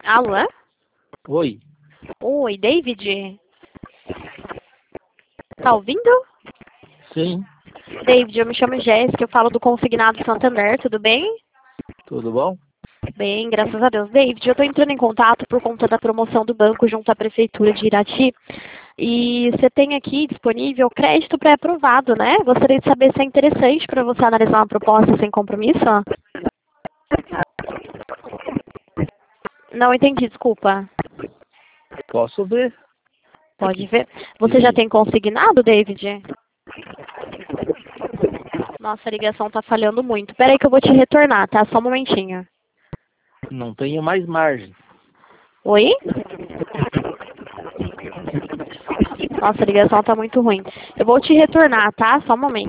Alô? Oi, Oi, David? Tá ouvindo? sim, David, eu me chamo Jéssica, eu falo do Consignado Santander, tudo bem? tudo bom? Bem, graças a Deus. David, eu tô entrando em contato por conta da promoção do banco junto à Prefeitura de Irati. E você tem aqui disponível crédito pré-aprovado, né? Gostaria de saber se é interessante para você analisar uma proposta sem compromisso? Não entendi, desculpa. Posso ver? Pode ver. Você já E tem consignado, David? Nossa, a ligação tá falhando muito. Peraí que eu vou te retornar, tá? Só um momentinho. não tenho mais margem. Oi? Nossa, a ligação tá muito ruim. Eu vou te retornar, tá? Só um momento.